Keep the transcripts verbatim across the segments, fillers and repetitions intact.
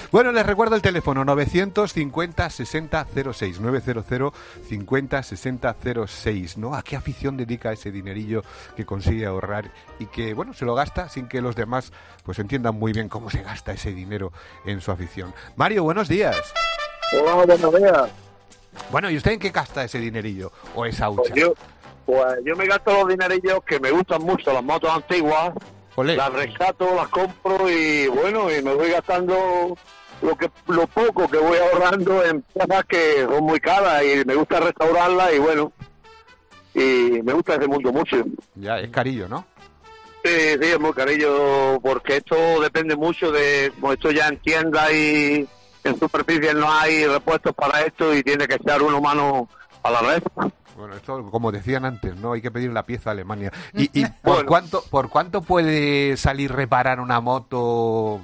Bueno, les recuerdo el teléfono novecientos cincuenta sesenta cero seis, novecientos cincuenta sesenta cero seis, ¿no? ¿A qué afición dedica ese dinerillo que consigue ahorrar y que, bueno, se lo gasta sin que los demás pues entiendan muy bien cómo se gasta ese dinero en su afición? Mario, buenos días. Hola, buenos días. Bueno, ¿y usted en qué gasta ese dinerillo o esa hucha? Pues yo, pues yo me gasto los dinerillos que me gustan mucho, las motos antiguas. Olé. Las rescato, las compro y bueno, y me voy gastando lo que lo poco que voy ahorrando en cosas que son muy caras y me gusta restaurarlas y bueno, y me gusta ese mundo mucho. Ya, es carillo, ¿no? Sí, sí, es muy carillo porque esto depende mucho de, como esto ya en tiendas y en superficie no hay repuestos para esto y tiene que echar uno mano a la red. Bueno, esto como decían antes, ¿no? Hay que pedir la pieza a Alemania. ¿Y, y por Bueno. cuánto por cuánto puede salir reparar una moto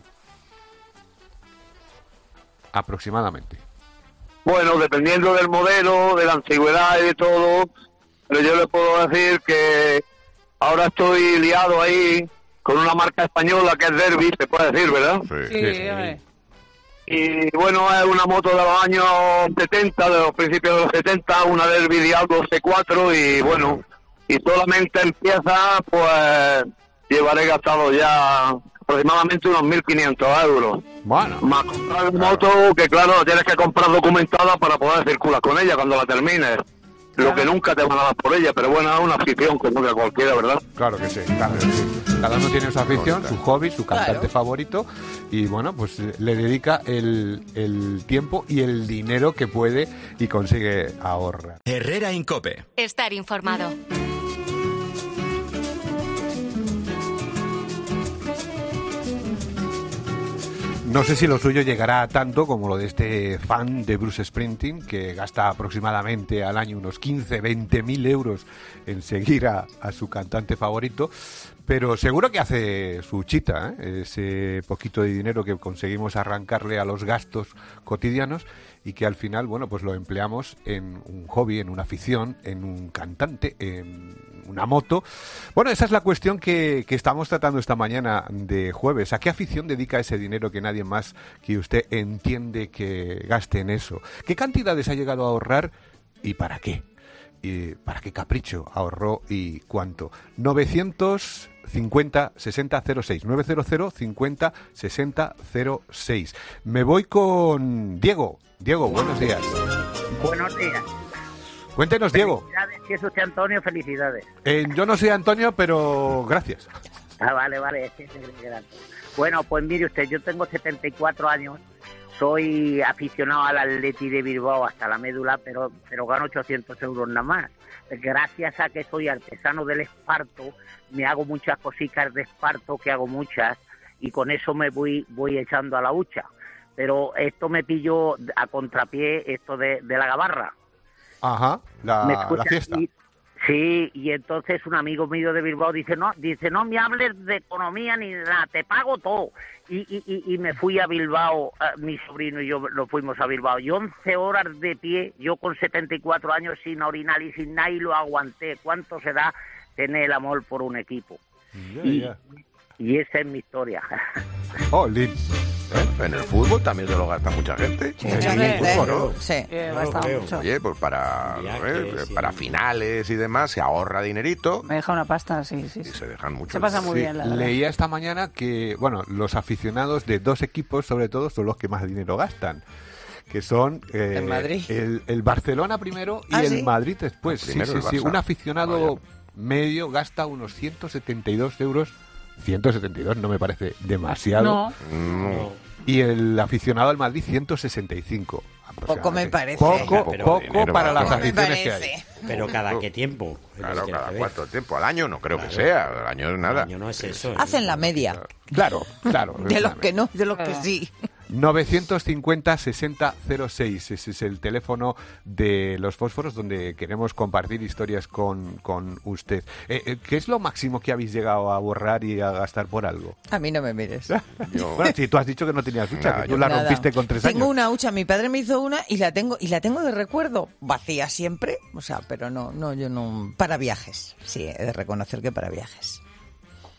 aproximadamente? Bueno, dependiendo del modelo, de la antigüedad y de todo, pero yo le puedo decir que ahora estoy liado ahí con una marca española que es Derby, se puede decir, ¿verdad? Sí, Sí, sí. hombre. Y bueno, es una moto de los años setenta, de los principios de los setenta, una Derby Diablo C cuatro y bueno, y solamente en piezas pues llevaré gastado ya aproximadamente unos mil quinientos euros. Bueno, Más comprar una moto que claro, tienes que comprar documentada para poder circular con ella cuando la termines. Lo que nunca te van a dar por ella, pero bueno, es una afición como que cualquiera, ¿verdad? claro que sí, claro que sí. Cada uno tiene su afición, su hobby, su cantante Claro. favorito y bueno, pues le dedica el, el tiempo y el dinero que puede y consigue ahorrar. Herrera en COPE. Estar informado. No sé si lo suyo llegará a tanto como lo de este fan de Bruce Springsteen, que gasta aproximadamente al año unos quince, veinte mil euros en seguir a, a su cantante favorito, pero seguro que hace su chita, ¿eh? Ese poquito de dinero que conseguimos arrancarle a los gastos cotidianos y que al final, bueno, pues lo empleamos en un hobby, en una afición, en un cantante, en una moto. Bueno, esa es la cuestión que, que estamos tratando esta mañana de jueves. ¿A qué afición dedica ese dinero que nadie más que usted entiende que gaste en eso? ¿Qué cantidades ha llegado a ahorrar y para qué? ¿Y para qué capricho ahorró y cuánto? novecientos cincuenta sesenta cero seis, novecientos cincuenta sesenta cero seis. Me voy con Diego. Diego, buenos días. Buenos días. Cuéntenos, Diego. Felicidades, si es usted Antonio, felicidades. Eh, yo no soy Antonio, pero gracias. Ah, vale, vale. Sí, sí, sí, sí. Bueno, pues mire usted, yo tengo setenta y cuatro años, soy aficionado al Atleti de Bilbao hasta la médula, pero, pero gano ochocientos euros nada más. Gracias a que soy artesano del esparto, me hago muchas cositas de esparto, que hago muchas, y con eso me voy, voy echando a la hucha. Pero esto me pilló a contrapié, esto de, de la gabarra. Ajá, ¿Me la, escucha? la fiesta. Y- sí, y entonces un amigo mío de Bilbao dice, no, dice, no me hables de economía ni de nada, te pago todo. Y, y, y, y me fui a Bilbao, eh, mi sobrino y yo lo fuimos a Bilbao, y once horas de pie, yo con setenta y cuatro años sin orinar y sin nada, y lo aguanté. ¿Cuánto se da tener el amor por un equipo? Ya, y, ya. y esa es mi historia. Oh, Lin. ¿Eh? En el fútbol también se lo gasta mucha gente. Mucha En el gente. fútbol, ¿no? Sí. Eh, No gasta lo creo. mucho. Oye, pues para, Viajes, ¿eh? sí. para finales y demás se ahorra dinerito Me deja una pasta, sí, sí. y sí. se dejan mucho. Se pasa muy Sí, bien, la verdad. leía esta mañana que, bueno, los aficionados de dos equipos, sobre todo, son los que más dinero gastan. Que son eh, El Madrid. El, el Barcelona primero y ¿Ah, el sí? Madrid después. El Sí, primero sí, el sí. Barça. Un aficionado Vaya. medio gasta unos ciento setenta y dos euros. ciento setenta y dos no me parece demasiado. No, Mm, Y el aficionado al Madrid, ciento sesenta y cinco. Poco me parece. Poco, Pero poco dinero para para las No me aficiones que hay. parece. Pero cada qué tiempo. Es lo Claro, que tiene cada que ver. cuánto tiempo. Al año no creo que Claro. sea. Al año es nada. El año no es eso. ¿eh? Hacen la media. Claro, claro. De los que no, de los que sí. novecientos cincuenta sesenta cero seis, ese es el teléfono de los fósforos donde queremos compartir historias con, con usted. Eh, eh, ¿Qué es lo máximo que habéis llegado a borrar y a gastar por algo? A mí no me mires. Yo- Bueno, si tú has dicho que no tenías hucha, Nada, que yo tú la Nada. rompiste con tres Tengo años. una hucha, mi padre me hizo una y la tengo y la tengo de recuerdo, vacía siempre, o sea, pero no, no, yo no, para viajes, sí, he de reconocer que para viajes.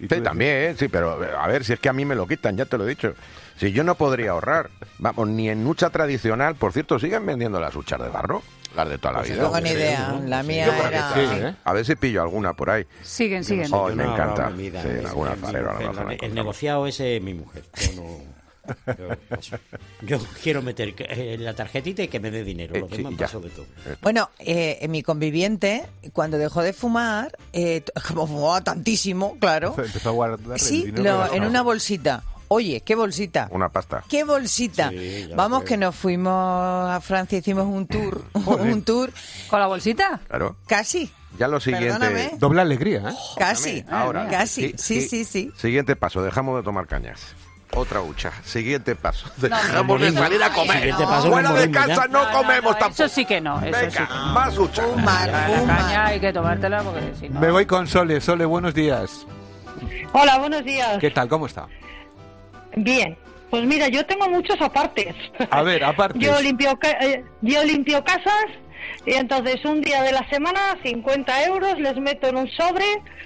¿Y tú Sí, decías? también, sí, pero a ver, si es que a mí me lo quitan, ya te lo he dicho. Si yo no podría ahorrar, vamos, ni en hucha tradicional, por cierto, ¿siguen vendiendo las huchas de barro? Las de toda la Pues vida. No tengo ni idea. La mía Yo creo que era... sí, ¿eh? A ver si pillo alguna por ahí. Siguen, siguen. Oh, Yo me no encanta. hago mi vida. Sí, en Es- algún es mi alfarero a lo mujer, mejor la- la El encontramos. negociado ese es mi mujer. Yo no... Yo, paso. Yo quiero meter eh, la tarjetita y que me dé dinero. Lo Eh, sí, demás ya. paso de todo. Bueno, eh, mi conviviente, cuando dejó de fumar, eh, t- como fumaba tantísimo, claro, Empezó a guardar el sí, dinero lo- que en gastaba. una bolsita. Oye, ¿qué bolsita? Una pasta. ¿Qué bolsita? Sí, ya Vamos, creo. que nos fuimos a Francia, hicimos un tour, Joder. un tour, ¿Con la bolsita? Claro. casi, Ya lo siguiente. Perdóname. Doble alegría, ¿eh? casi, Ahora. casi, sí, sí, sí. Siguiente paso, dejamos de tomar cañas. Otra hucha. Siguiente paso. no, Dejamos de morimos. salir a comer. Siguiente paso, Fuera nos de morimos casa ya. no, comemos no, tampoco. Eso sí que no, eso Venga, sí que no. más hucha. Fumar, La fumar. caña hay que tomártela porque si no... Me voy con Sole. Sole, buenos días. Hola, buenos días. ¿Qué tal? ¿Cómo está? Bien. Pues mira, yo tengo muchos apartes. A ver, aparte. Yo limpio, ca- eh, yo limpio casas y entonces un día de la semana, cincuenta euros, les meto en un sobre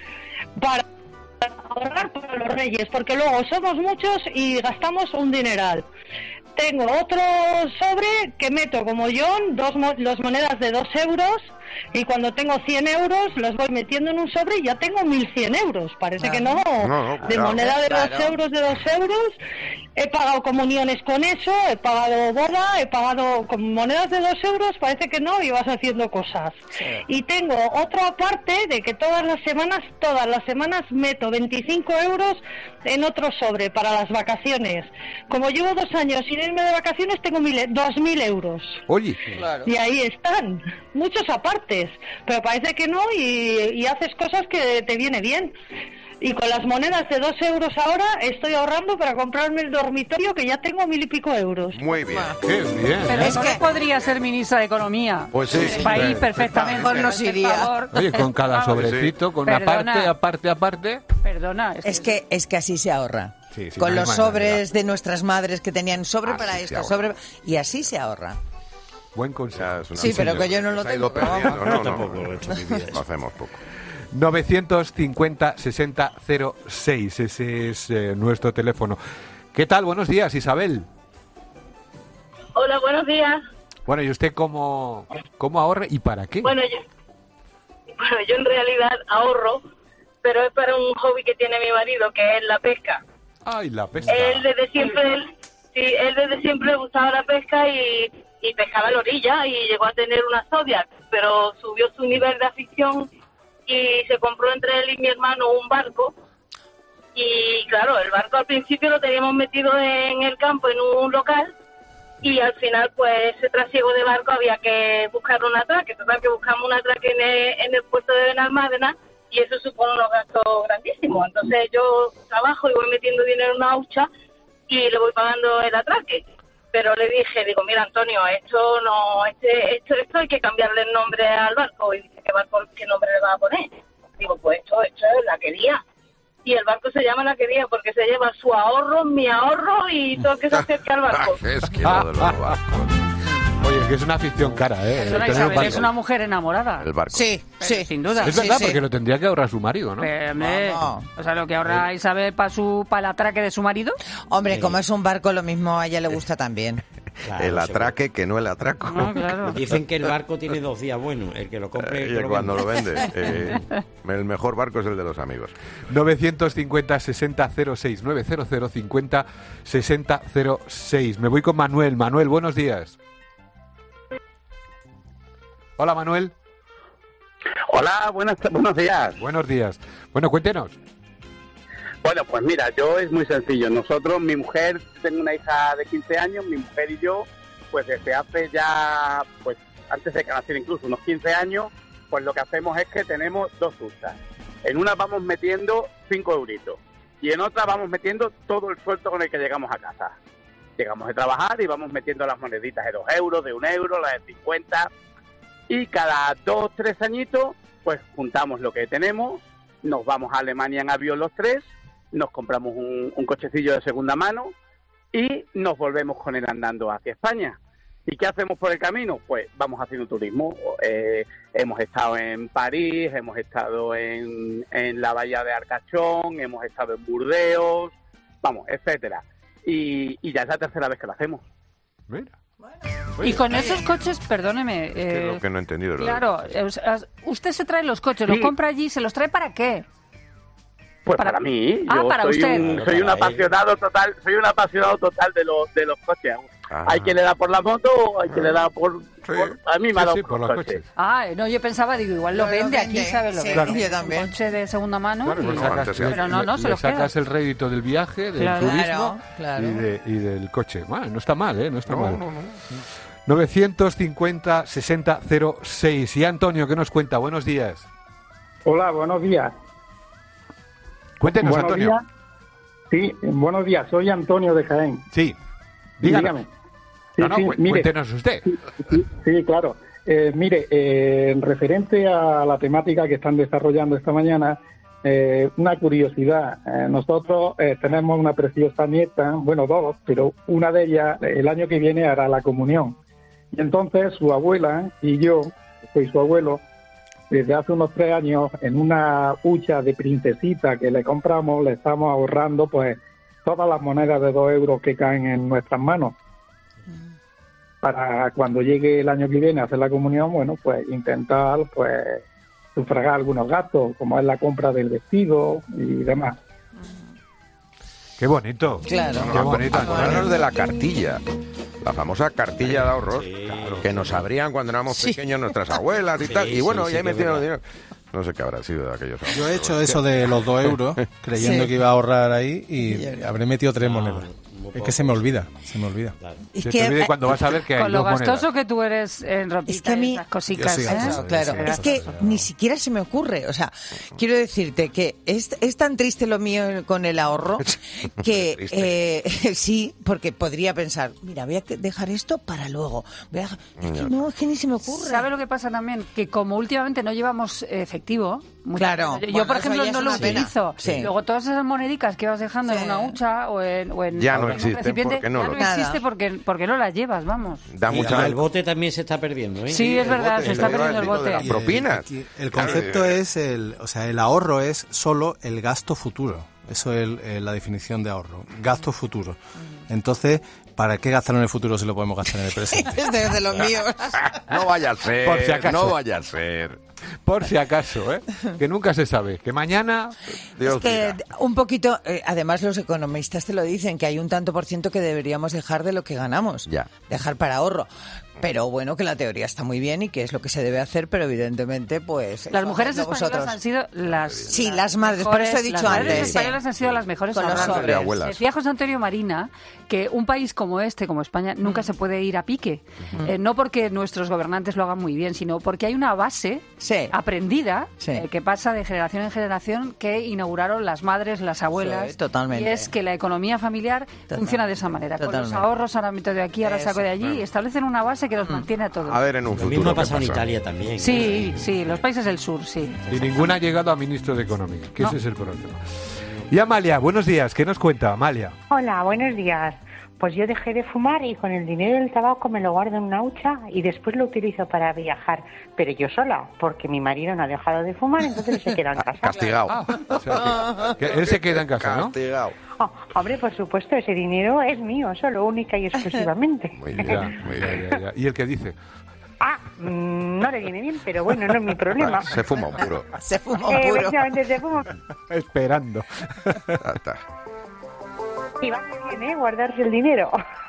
para ahorrar para los reyes, porque luego somos muchos y gastamos un dineral. Tengo otro sobre que meto como yo, dos mo- las monedas de dos euros, y cuando tengo cien euros los voy metiendo en un sobre y ya tengo mil cien euros. Parece que no, No, no, de claro. moneda de dos Claro. euros, de dos euros. He pagado comuniones con eso, he pagado boda, he pagado con monedas de dos euros, parece que no, y vas haciendo cosas. Y tengo otra parte de que todas las semanas, todas las semanas meto veinticinco euros en otro sobre para las vacaciones. Como llevo dos años sin irme de vacaciones, tengo mil, dos mil euros. Oye, Y ahí están, muchos apartes, pero parece que no, y, y haces cosas que te viene bien. Y con las monedas de dos euros ahora estoy ahorrando para comprarme el dormitorio, que ya tengo mil y pico euros. Muy bien. qué bien. Pero ¿eh? eso que- no podría ser ministra de Economía. Pues sí. Para ir Sí. perfectamente. Mejor nos Por iría. favor. Oye, con cada Vamos. sobrecito, con Perdona. aparte, aparte, aparte. Perdona. Es que, es que así se ahorra. Sí, sí, Con no hay los manera. sobres de nuestras madres que tenían sobre Así para se esto, ahorra. sobre... Y así se ahorra. Buen consejo. Ya es una Sí, pero cosa que yo no lo se ha ido tengo, perdiendo. Yo No, no, tampoco lo he hecho en mi vida Lo eso. hacemos poco. novecientos cincuenta sesenta cero seis, ese es eh, nuestro teléfono. ¿Qué tal? Buenos días, Isabel. Hola, buenos días. Bueno, ¿y usted cómo, cómo ahorra y para qué? Bueno, yo, bueno, yo en realidad ahorro, pero es para un hobby que tiene mi marido, que es la pesca. Ay, la pesca. Él desde siempre, él, sí, él desde siempre le gustaba la pesca y, y pescaba a la orilla y llegó a tener una Zodiac, pero subió su nivel de afición y se compró entre él y mi hermano un barco. Y claro, el barco al principio lo teníamos metido en el campo, en un local, y al final, pues, ese trasiego de barco había que buscar un atraque. Total, que buscamos un atraque en el, en el puerto de Benalmádena, y eso supone unos gastos grandísimos. Entonces yo trabajo y voy metiendo dinero en una hucha y le voy pagando el atraque. Pero le dije, digo, mira, Antonio, esto no, este, esto, esto hay que cambiarle el nombre al barco. Y dice, ¿qué barco, qué nombre le va a poner? Digo, pues esto, esto es La Quería. Y el barco se llama La Quería porque se lleva su ahorro, mi ahorro y todo lo que se acerque al barco. Es que lo de los barcos. Oye, que es una afición cara, ¿eh? Perdona, Tener un Isabel, barco. es una mujer enamorada. El barco. Sí, Pero sí. sin duda. Es Sí, verdad, sí. porque lo tendría que ahorrar su marido, ¿no? Pero, hombre, Vamos. o sea, lo que ahorra Isabel para su para el atraque de su marido. Hombre, como es un barco, lo mismo a ella le gusta también. Claro, El seguro. atraque que no el atraco. No, claro. Dicen que el barco tiene dos días buenos, el que lo compre y el Y que lo cuando vende. lo vende. eh, el mejor barco es el de los amigos. novecientos cincuenta sesenta cero seis, novecientos cincuenta sesenta cero seis. Me voy con Manuel. Manuel, buenos días. Hola, Manuel. Hola, buenas, buenos días. Buenos días. Bueno, cuéntenos. Bueno, pues mira, yo es muy sencillo. Nosotros, mi mujer, tengo una hija de quince años, mi mujer y yo, pues desde hace ya, pues antes de que naciera incluso, unos quince años, pues lo que hacemos es que tenemos dos huchas. En una vamos metiendo cinco euritos y en otra vamos metiendo todo el sueldo con el que llegamos a casa. Llegamos a trabajar y vamos metiendo las moneditas de dos euros, de un euro, las de cincuenta, y cada dos, tres añitos, pues juntamos lo que tenemos, nos vamos a Alemania en avión los tres, nos compramos un, un cochecillo de segunda mano y nos volvemos con él andando hacia España. ¿Y qué hacemos por el camino? Pues vamos haciendo turismo. Eh, hemos estado en París, hemos estado en, en la bahía de Arcachón, hemos estado en Burdeos, vamos, etcétera. Y, y ya es la tercera vez que lo hacemos. Mira. Y con esos coches, perdóneme... ¿Qué es Eh, lo que no he entendido? claro, eh, o sea, usted se trae los coches, Sí. los compra allí, ¿se los trae para qué? Pues Para- para, mí, Ah, yo para soy usted. un, Claro, soy un para él. apasionado total, soy un apasionado total de los de los coches. Ah. Hay que le da por la moto, hay que le da por, por- a mí me ha Sí, dado sí, por por los los coches. coches. Ah, no, yo pensaba, digo, igual lo No, lo vende vende, aquí, ¿sabes? Lo sí, vende. claro. yo también. Un coche de segunda mano. Claro, y- le Bueno, sacas, antes le- Pero no, no, le- se le los queda. sacas el rédito del viaje, del Claro. turismo Claro, claro. Y, de- y del coche. Bueno, no está mal, ¿eh? No está No, mal. no, no. novecientos cincuenta sesenta cero seis. Y Antonio, ¿qué nos cuenta? Buenos días. Hola, buenos días. Cuéntenos, buenos Antonio. días. Sí, buenos días. Soy Antonio de Jaén. Sí, díganos. Dígame. Sí, No, no, sí, cu- mire, cuéntenos usted. sí, sí, claro. Eh, mire, eh, en referente a la temática que están desarrollando esta mañana, eh, una curiosidad. Eh, nosotros eh, tenemos una preciosa nieta, bueno, dos, pero una de ellas eh, el año que viene hará la comunión. Y entonces su abuela y yo, que soy su abuelo, desde hace unos tres años, en una hucha de princesita que le compramos, le estamos ahorrando pues todas las monedas de dos euros que caen en nuestras manos. Para cuando llegue el año que viene a hacer la comunión, bueno, pues intentar pues sufragar algunos gastos, como es la compra del vestido y demás. Qué bonito. Claro. Qué bonito, Acordarnos Antonio. de la cartilla. La famosa cartilla de ahorros Sí, que nos abrían cuando éramos Sí. pequeños nuestras abuelas y Sí, tal. Y sí, bueno, sí, ya he que es metido verdad. dinero. No sé qué habrá sido de aquellos años. Yo he hecho eso de los dos euros, creyendo Sí. que iba a ahorrar ahí y habré metido tres monedas. Es que se me olvida, se me olvida. Es Se que, te olvide eh, cuando vas a ver que hay Con lo dos monedas. gastoso que tú eres en ropita Es que a mí- y esas cositas, Yo sí, ¿eh? gasto, Claro, sí, es sí, que sí. ni siquiera se me ocurre. O sea, quiero decirte que es, es tan triste lo mío con el ahorro que eh, sí, porque podría pensar, mira, voy a dejar esto para luego. Voy a dejar- Es que no, es que ni se me ocurre. ¿Sabe lo que pasa también? Que como últimamente no llevamos eh, efectivo, mucha- Claro. yo, yo, Bueno, por eso ejemplo ya es no lo una pena. utilizo. Sí. Luego todas esas monedicas que vas dejando Sí. en una hucha o en, o en, Ya no o en un existen recipiente, porque no ya lo- no Nada. existe porque, porque no las llevas, vamos. Da Y mucha el bote también se está perdiendo, ¿eh? Sí, es el verdad, bote, se está el perdiendo el digo de bote. las Y el- propinas. aquí el concepto es el, o sea, el ahorro es solo el gasto futuro. Eso es el- eh, la definición de ahorro, gasto futuro. Entonces, ¿para qué gastarlo en el futuro si lo podemos gastar en el presente? Es de, de los míos. No vaya a ser, Por si acaso. no vaya a ser. Por si acaso, ¿eh? Que nunca se sabe. Que mañana... Dios Es que dirá. un poquito, eh, además los economistas te lo dicen, que hay un tanto por ciento que deberíamos dejar de lo que ganamos. Ya. Dejar para ahorro. Pero bueno, que la teoría está muy bien y que es lo que se debe hacer, pero evidentemente, pues... Las eso, mujeres hacedlo españolas vosotros. han sido las... Sí, las madres, por eso he dicho las madres antes, sí. españolas han sido las mejores Con los ahorrando. sobres. De abuelas. Decía José Antonio Marina que un país como este, como España, nunca se puede ir a pique. Eh, no porque nuestros gobernantes lo hagan muy bien, sino porque hay una base Sí. aprendida Sí. eh, que pasa de generación en generación que inauguraron las madres, las abuelas. Sí, totalmente. Y es que la economía familiar Total- funciona de esa manera. Con totalmente. los ahorros, ahora meto de aquí, ahora saco de allí, Eso. y establecen una base que los mantiene a todos. A ver en un Lo futuro mismo ha qué pasado en pasa. Italia también. Sí, sí, los países del sur, sí. Y ninguna ha llegado a ministro de Economía, que No. ese es el problema. Y Amalia, buenos días. ¿Qué nos cuenta, Amalia? Hola, buenos días. Pues yo dejé de fumar y con el dinero del tabaco me lo guardo en una hucha y después lo utilizo para viajar, pero yo sola, porque mi marido no ha dejado de fumar, entonces se queda en casa. Castigado. Ah, o sea, que, que él se queda en casa, ¿no? Castigado. Oh, hombre, por supuesto, ese dinero es mío, solo, única y exclusivamente. Muy bien, Ya, muy ya, bien. ya, ya. ¿Y el que dice? Ah, mm, no le viene bien, pero bueno, no es mi problema. Se fuma un puro. Se fuma un Eh, puro. efectivamente, se fuma. Esperando. Ya está. Y va muy bien, ¿eh? Guardarse el dinero.